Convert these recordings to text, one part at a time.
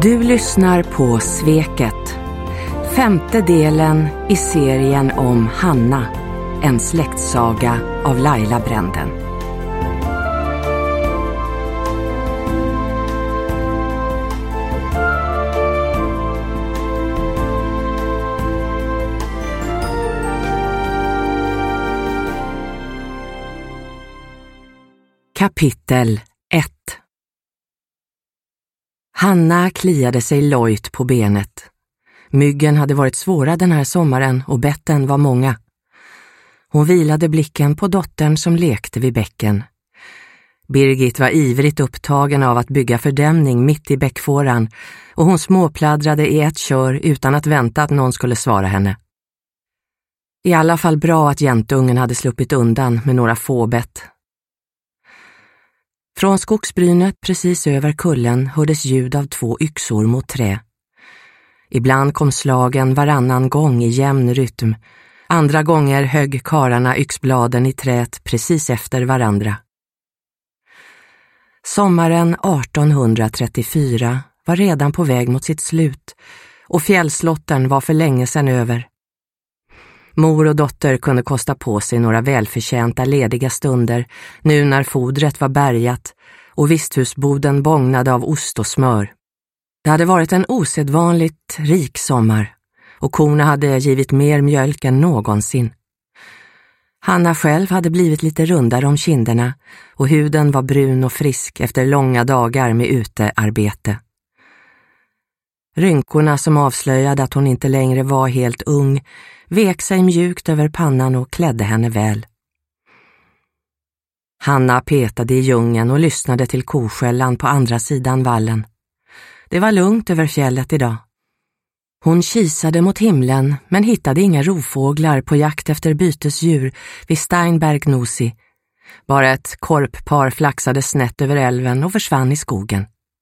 Du lyssnar på Sveket, 5:e delen i serien om Hanna, en släktsaga av Laila Bränden. Kapitel 1. Hanna kliade sig lojt på benet. Myggen hade varit svåra den här sommaren och betten var många. Hon vilade blicken på dottern som lekte vid bäcken. Birgit var ivrigt upptagen av att bygga fördämning mitt i bäckfåran och hon småpladdrade i ett kör utan att vänta att någon skulle svara henne. I alla fall bra att jäntungen hade sluppit undan med några få bett. Från skogsbrynet precis över kullen hördes ljud av 2 yxor mot trä. Ibland kom slagen varannan gång i jämn rytm. Andra gånger högg karlarna yxbladen i trät precis efter varandra. Sommaren 1834 var redan på väg mot sitt slut och fjällslottern var för länge sedan över. Mor och dotter kunde kosta på sig några välförtjänta lediga stunder nu när fodret var bärgat och visthusboden bågnade av ost och smör. Det hade varit en osedvanligt rik sommar och korna hade givit mer mjölk än någonsin. Hanna själv hade blivit lite rundare om kinderna och huden var brun och frisk efter långa dagar med utearbete. Rynkorna som avslöjade att hon inte längre var helt ung vek sig mjukt över pannan och klädde henne väl. Hanna petade i djungeln och lyssnade till koskällan på andra sidan vallen. Det var lugnt över fjället idag. Hon kisade mot himlen men hittade inga rovfåglar på jakt efter bytesdjur vid Steinberg-Nossi. Bara ett korppar flaxade snett över älven och försvann i skogen.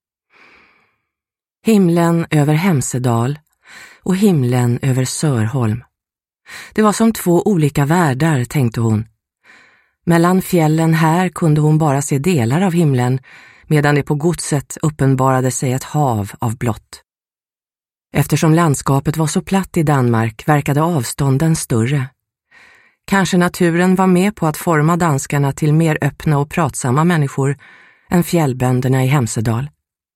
Himlen över Hemsedal och himlen över Sörholm. Det var som 2 olika världar, tänkte hon. Mellan fjällen här kunde hon bara se delar av himlen, medan det på godset uppenbarade sig ett hav av blått. Eftersom landskapet var så platt i Danmark verkade avstånden större. Kanske naturen var med på att forma danskarna till mer öppna och pratsamma människor än fjällbönderna i Hemsedal.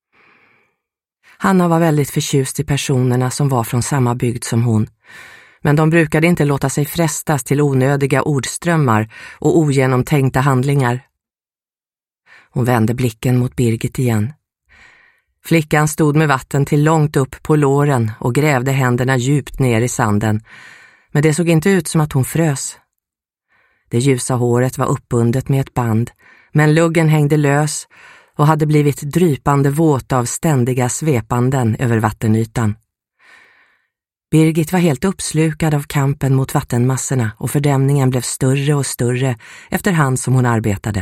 Hanna var väldigt förtjust i personerna som var från samma bygd som hon. Men de brukade inte låta sig frestas till onödiga ordströmmar och ogenomtänkta handlingar. Hon vände blicken mot Birgit igen. Flickan stod med vatten till långt upp på låren och grävde händerna djupt ner i sanden. Men det såg inte ut som att hon frös. Det ljusa håret var uppbundet med ett band, men luggen hängde lös och hade blivit drypande våt av ständiga svepanden över vattenytan. Birgit var helt uppslukad av kampen mot vattenmassorna och fördämningen blev större och större efterhand som hon arbetade.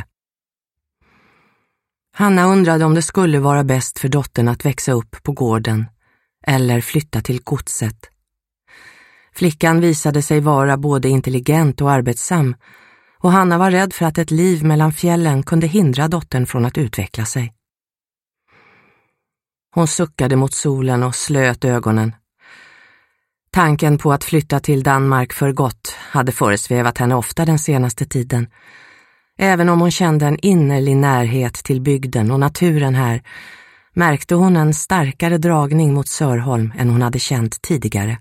Hanna undrade om det skulle vara bäst för dottern att växa upp på gården eller flytta till godset. Flickan visade sig vara både intelligent och arbetsam och Hanna var rädd för att ett liv mellan fjällen kunde hindra dottern från att utveckla sig. Hon suckade mot solen och slöt ögonen. Tanken på att flytta till Danmark för gott hade föresvävat henne ofta den senaste tiden. Även om hon kände en innerlig närhet till bygden och naturen här, märkte hon en starkare dragning mot Sörholm än hon hade känt tidigare.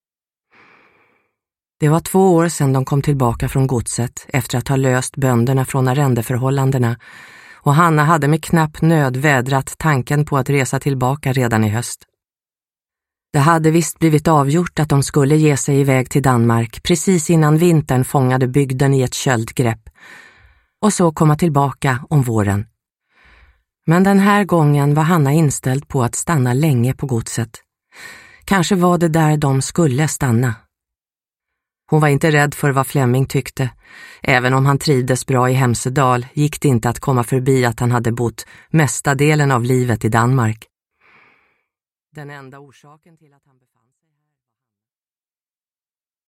Det var 2 år sedan de kom tillbaka från godset efter att ha löst bönderna från arrendeförhållandena och Hanna hade med knapp nöd vädrat tanken på att resa tillbaka redan i höst. Det hade visst blivit avgjort att de skulle ge sig iväg till Danmark precis innan vintern fångade bygden i ett köldgrepp och så komma tillbaka om våren. Men den här gången var Hanna inställd på att stanna länge på godset. Kanske var det där de skulle stanna. Hon var inte rädd för vad Flemming tyckte. Även om han trivdes bra i Hemsedal gick det inte att komma förbi att han hade bott mesta delen av livet i Danmark. Den enda orsaken till att han